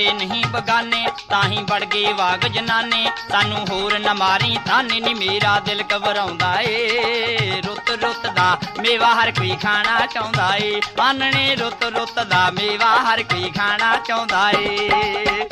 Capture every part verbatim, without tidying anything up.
होए नहीं बगाने, ताही बढ़ गए वाग जनाने। सानू होर न मारी ताने नी मेरा दिल घबराउंदा ए। रुत रुत दा मेवा हर कोई खाना चाहुंदा ए। आनने रुत रुत दा मेवा हर कोई खाना चाहुंदा ए।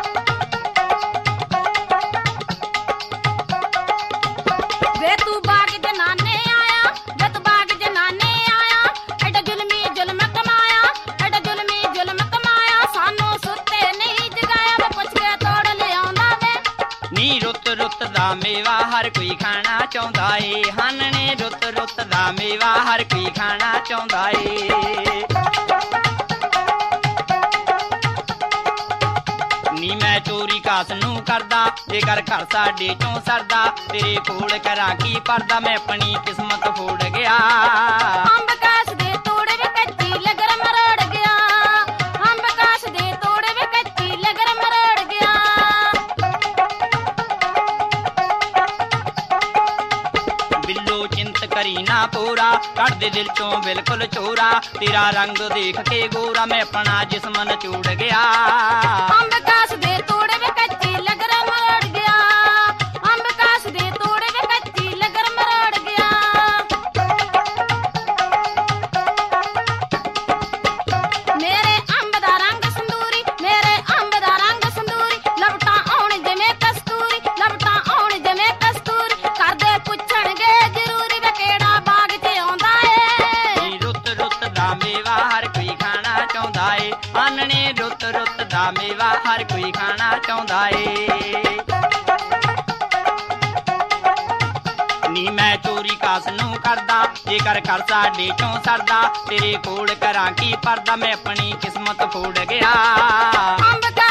वे तू बाग जनाने आया, वे तू बाग जनाने आया, एडा जुल्मी जुल्म कमाया, एडा जुल्मी जुल्म कमाया। सानू सुते नहीं जगाया, वे पुछ के तोड़ ले आंदा वे। नी रुत रुत दा मेवा हर कोई खाना चाहुंदा ए। हानने रुत रुत दा मेवा हर कोई खाना चाहुंदा ए। नी मैं चोरी कास नू करदा, जेकर घर साडे चों सरदा। तेरे कोल करां की परदा, मैं अपनी किस्मत फोड़ गया। अंब कास दे तोड़ वे कच्ची लगर मरोड़ गया, अंब कास दे तोड़ वे कच्ची लगर मरोड़ गया। बिल्लो चिंत करी ना पूरा, कट दे दिल चों बिल्कुल चोरा। तेरा रंग देख के गोरा, मैं अपना जिस्म नचोड़ गया। अंब कास दे तोड़ वे कच्ची लगर मरोड़ गया, अंब कास दे तोड़ वे कच्ची लगर मरोड़ गया। मेरे अंब दा रंग संदूरी, मेरे अंब दा रंग संदूरी। लपटा आउण जिवें कस्तूरी, लपटा आउण जिवें कस्तूरी। करदे पुछणगे जरूरी, वे केड़ा बाग च आउंदा ए। रुत रुत दा मेवा हर कोई खाना चाहुंदा ए। आनने रुत रुत दा मेवा हर कोई खाना चाहुंदा ए। नी मैं चोरी कास नू करदा, जेकर घर साडे चों सरदा। तेरे कोल करां की परदा, मैं अपनी किस्मत फोड़ गया। अंब का